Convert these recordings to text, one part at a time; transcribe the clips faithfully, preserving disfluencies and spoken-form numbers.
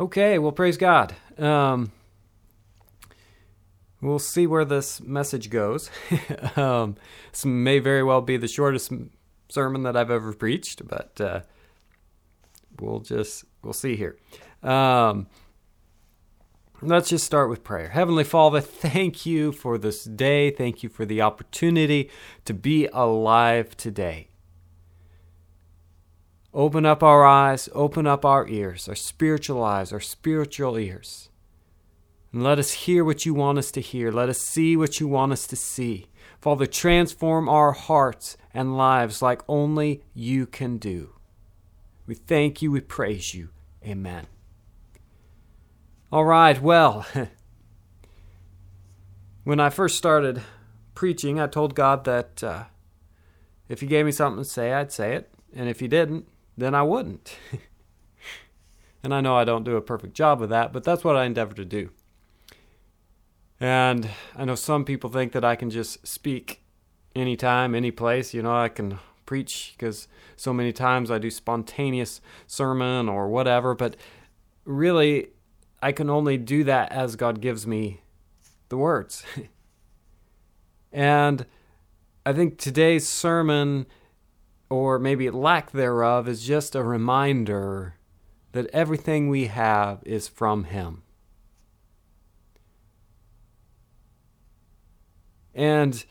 Okay, well, praise God. Um, we'll see where this message goes. um, this may very well be the shortest sermon that I've ever preached, but uh, we'll just we'll see here. Um, let's just start with prayer. Heavenly Father, thank you for this day. Thank you for the opportunity to be alive today. Open up our eyes, open up our ears, our spiritual eyes, our spiritual ears. And let us hear what you want us to hear. Let us see what you want us to see. Father, transform our hearts and lives like only you can do. We thank you, we praise you. Amen. All right, well, when I first started preaching, I told God that uh, if he gave me something to say, I'd say it. And if he didn't, then I wouldn't. And I know I don't do a perfect job of that, but that's what I endeavor to do. And I know some people think that I can just speak anytime, any place. You know, I can preach because so many times I do spontaneous sermon or whatever, but really I can only do that as God gives me the words. And I think today's sermon, or maybe lack thereof, is just a reminder that everything we have is from him. And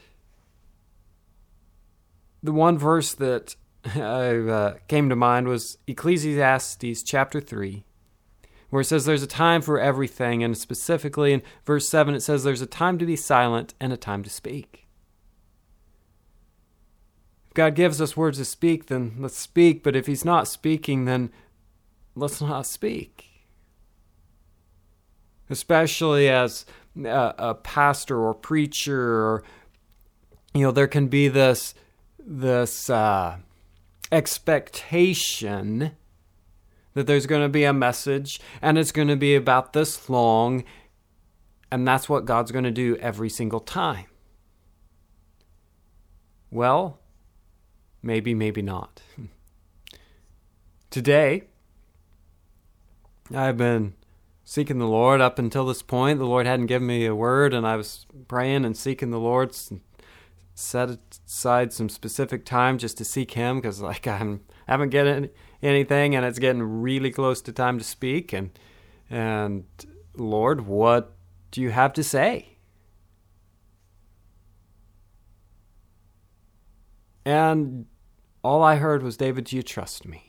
the one verse that I, uh, came to mind was Ecclesiastes chapter three, where it says there's a time for everything, and specifically in verse seven it says there's a time to be silent and a time to speak. If God gives us words to speak, then let's speak, but if he's not speaking, then let's not speak. Especially as a, a pastor or preacher, or, you know, there can be this, this uh, expectation that there's going to be a message, and it's going to be about this long, and that's what God's going to do every single time. Well, maybe, maybe not. Today, I've been seeking the Lord up until this point. The Lord hadn't given me a word, and I was praying and seeking the Lord, set aside some specific time just to seek him, because like I'm, I haven't getting anything, and it's getting really close to time to speak. And and Lord, what do you have to say? And all I heard was, David, do you trust me?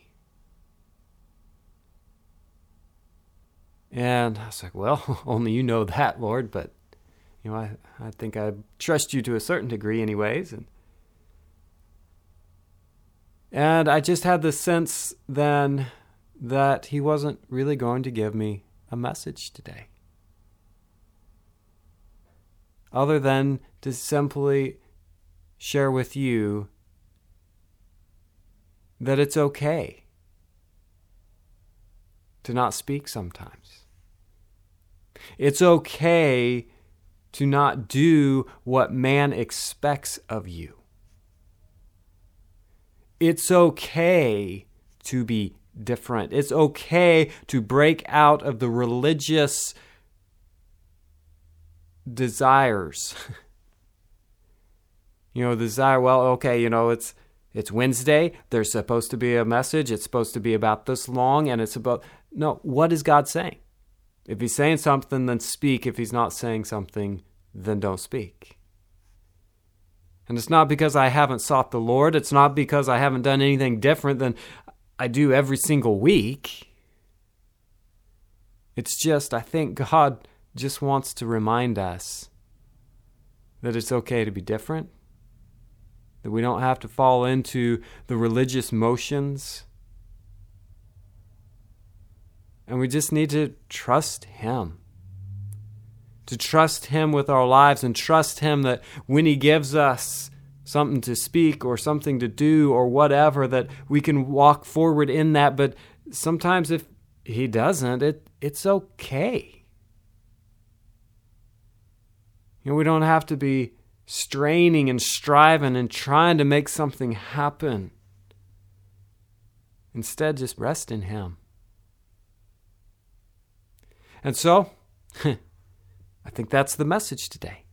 And I was like, well, only you know that, Lord, but you know, I, I think I trust you to a certain degree anyways. And and I just had this sense then that he wasn't really going to give me a message today, other than to simply share with you that it's okay to not speak sometimes. It's okay to not do what man expects of you. It's okay to be different. It's okay to break out of the religious desires. You know, desire, well, okay, you know, it's it's Wednesday, there's supposed to be a message, it's supposed to be about this long, and it's about, no, what is God saying? If he's saying something, then speak. If he's not saying something, then don't speak. And it's not because I haven't sought the Lord. It's not because I haven't done anything different than I do every single week. It's just, I think God just wants to remind us that it's okay to be different, that we don't have to fall into the religious motions. And we just need to trust him. To trust him with our lives, and trust him that when he gives us something to speak or something to do or whatever, that we can walk forward in that. But sometimes if he doesn't, it it's okay. You know, we don't have to be straining and striving and trying to make something happen. Instead, just rest in him. And so, I think that's the message today.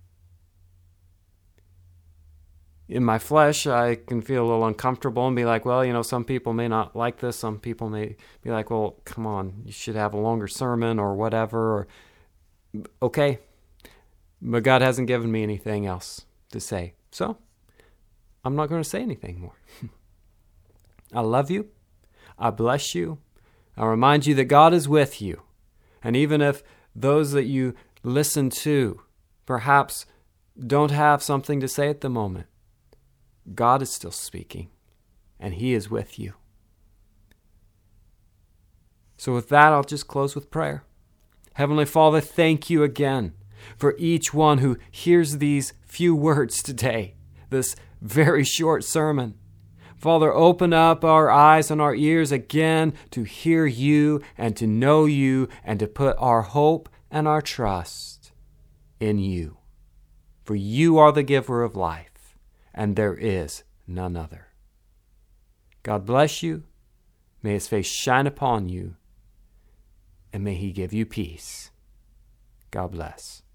In my flesh, I can feel a little uncomfortable and be like, well, you know, some people may not like this. Some people may be like, well, come on, you should have a longer sermon or whatever. Or, okay, but God hasn't given me anything else to say. So, I'm not going to say anything more. I love you. I bless you. I remind you that God is with you. And even if those that you listen to perhaps don't have something to say at the moment, God is still speaking, and He is with you. So with that, I'll just close with prayer. Heavenly Father, thank you again for each one who hears these few words today, this very short sermon. Father, open up our eyes and our ears again to hear you and to know you and to put our hope and our trust in you. For you are the giver of life, and there is none other. God bless you. May His face shine upon you, and may He give you peace. God bless.